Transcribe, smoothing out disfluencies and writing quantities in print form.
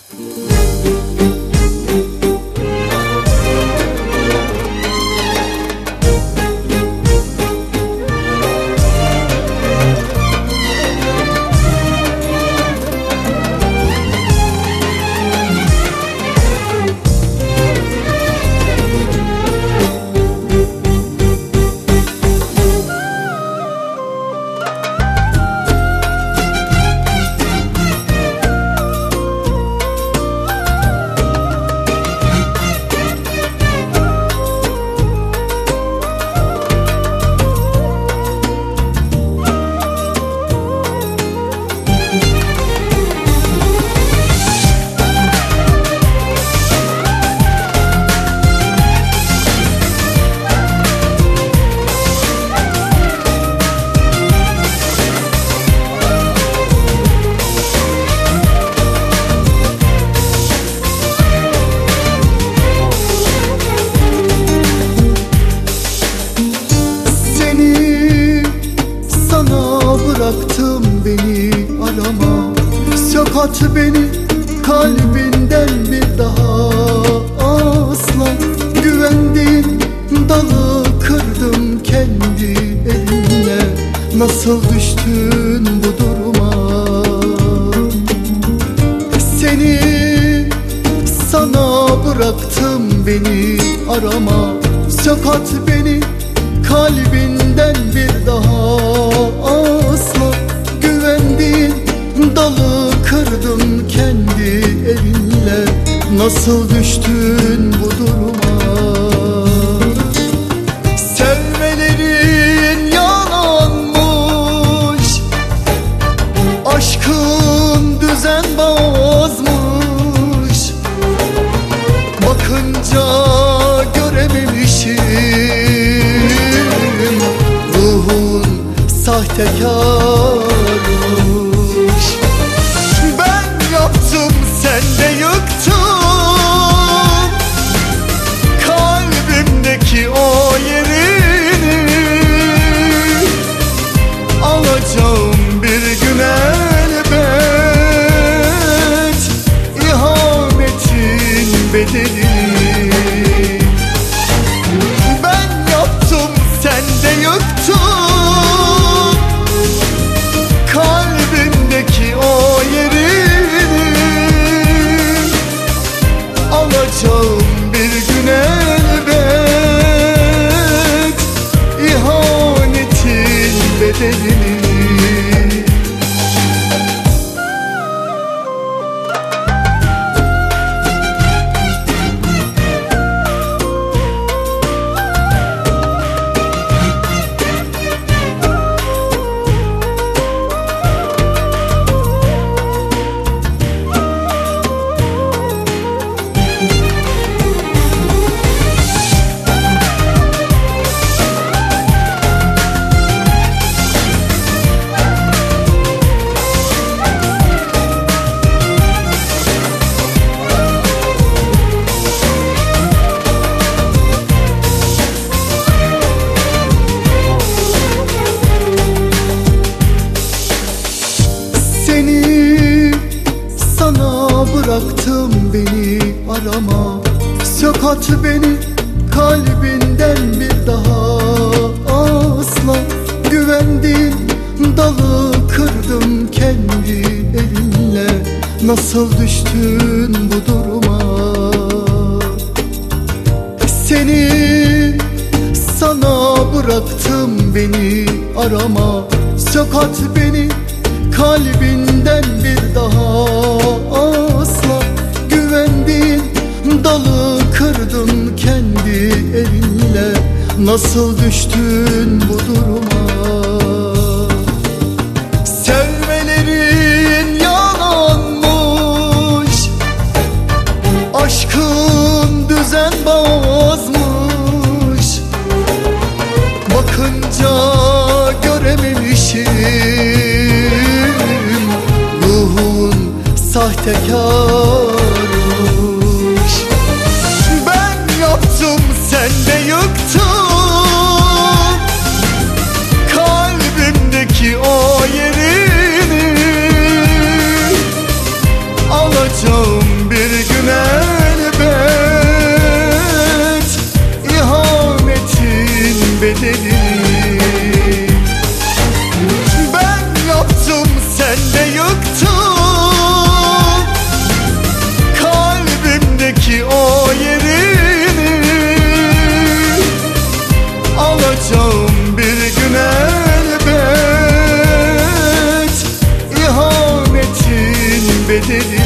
Bıraktım beni arama, sökat beni kalbinden bir daha. Asla güvendiğim dalı kırdım kendi elimle. Nasıl düştün bu duruma? Seni sana bıraktım beni arama, sökat beni kalbinden bir daha. Asla güvendiğin dalı kırdım kendi elinle. Nasıl düştün bu duruma? Sevmelerin yalanmış, aşkın düzenbazmış. Bakınca görememişim, sahtekarmış. Ben yaptım, sen de yıktın kalbimdeki o yerini. Alacağım bir gün elbet ihanetin bedelini. Ben yaptım, sen de yıktın kalbindeki o yerini. Alacağım bir gün elbet ihanetin bedelini. Bıraktım beni arama, sökat beni kalbinden bir daha. Asla güvendiğin dalı kırdım kendi elinle. Nasıl düştün bu duruma? Seni sana bıraktım beni arama, sökat beni kalbinden bir daha. Asla güvendiğin dalı kırdım kendi elinle. Nasıl düştün bu duruma? Sevmelerin yalanmış, aşkın düzenbazmış. Bakınca görememişim, sahtekarmış. Ben yaptım, sen de yıktın kalbimdeki o yerini. Alacağım ederim